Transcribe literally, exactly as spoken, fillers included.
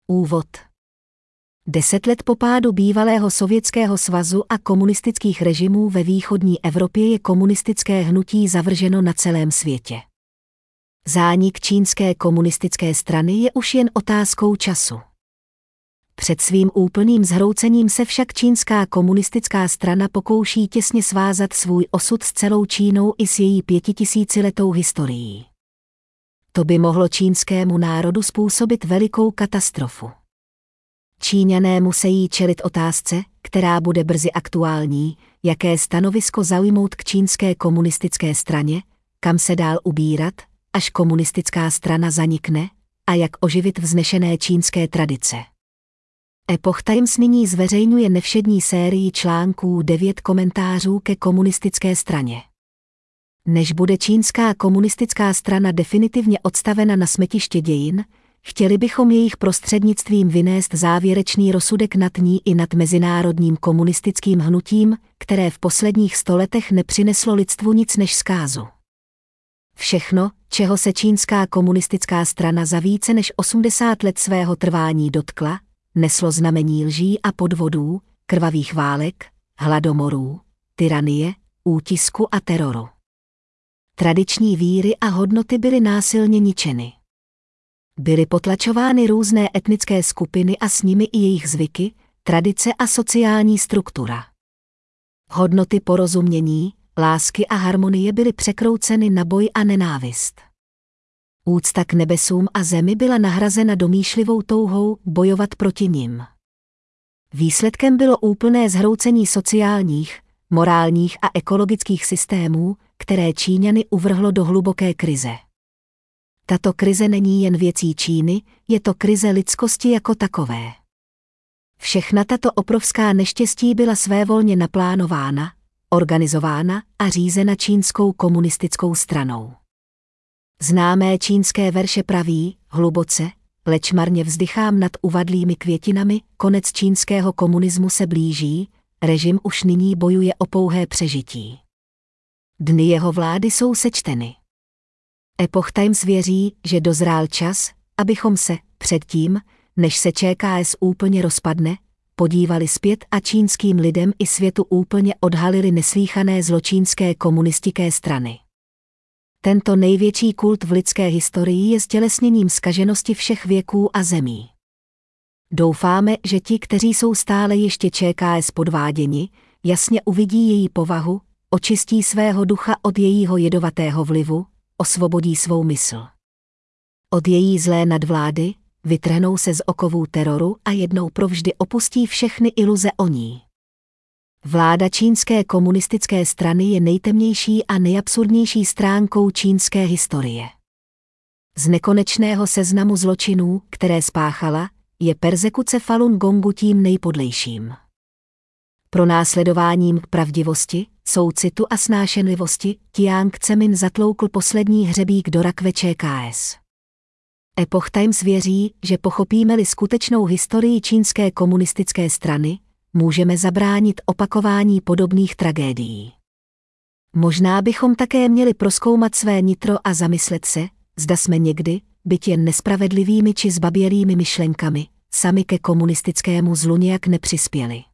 Úvod. Deset let po pádu bývalého Sovětského svazu a komunistických režimů ve východní Evropě je komunistické hnutí zavrženo na celém světě. Zánik čínské komunistické strany je už jen otázkou času. Před svým úplným zhroucením se však čínská komunistická strana pokouší těsně svázat svůj osud s celou Čínou i s její pětitisíciletou historií. To by mohlo čínskému národu způsobit velikou katastrofu. Číňané musí čelit otázce, která bude brzy aktuální, jaké stanovisko zaujmout k čínské komunistické straně, kam se dál ubírat, až komunistická strana zanikne, a jak oživit vznešené čínské tradice. Epoch Times nyní zveřejňuje nevšední sérii článků devět komentářů ke komunistické straně. Než bude čínská komunistická strana definitivně odstavena na smetiště dějin, chtěli bychom jejich prostřednictvím vynést závěrečný rozsudek nad ní i nad mezinárodním komunistickým hnutím, které v posledních stoletech nepřineslo lidstvu nic než zkázu. Všechno, čeho se čínská komunistická strana za více než osmdesát let svého trvání dotkla, neslo znamení lží a podvodů, krvavých válek, hladomorů, tyranie, útisku a teroru. Tradiční víry a hodnoty byly násilně ničeny. Byly potlačovány různé etnické skupiny a s nimi i jejich zvyky, tradice a sociální struktura. Hodnoty porozumění, lásky a harmonie byly překrouceny na boj a nenávist. Úcta k nebesům a zemi byla nahrazena domýšlivou touhou bojovat proti nim. Výsledkem bylo úplné zhroucení sociálních, morálních a ekologických systémů, které Číňany uvrhlo do hluboké krize. Tato krize není jen věcí Číny, je to krize lidskosti jako takové. Všechna tato obrovská neštěstí byla svévolně naplánována, organizována a řízena čínskou komunistickou stranou. Známé čínské verše praví, hluboce, leč marně vzdychám nad uvadlými květinami, konec čínského komunismu se blíží, režim už nyní bojuje o pouhé přežití. Dny jeho vlády jsou sečteny. Epoch Times věří, že dozrál čas, abychom se, předtím, než se ČKS úplně rozpadne, podívali zpět a čínským lidem i světu úplně odhalili neslýchané zlo čínské komunistické strany. Tento největší kult v lidské historii je stělesněním zkaženosti všech věků a zemí. Doufáme, že ti, kteří jsou stále ještě ČKS podváděni, jasně uvidí její povahu, očistí svého ducha od jejího jedovatého vlivu, osvobodí svou mysl. Od její zlé nadvlády, vytrhnou se z okovů teroru a jednou provždy opustí všechny iluze o ní. Vláda čínské komunistické strany je nejtemnější a nejabsurdnější stránkou čínské historie. Z nekonečného seznamu zločinů, které spáchala, je perzekuce Falun Gongu tím nejpodlejším. Pronásledováním k pravdivosti, soucitu a snášenlivosti Jiang Zemin zatloukl poslední hřebík do rakve ČKS. Epoch Times věří, že pochopíme-li skutečnou historii čínské komunistické strany, můžeme zabránit opakování podobných tragédií. Možná bychom také měli prozkoumat své nitro a zamyslet se, zda jsme někdy, byť jen nespravedlivými či zbabělými myšlenkami, sami ke komunistickému zlu nějak nepřispěli.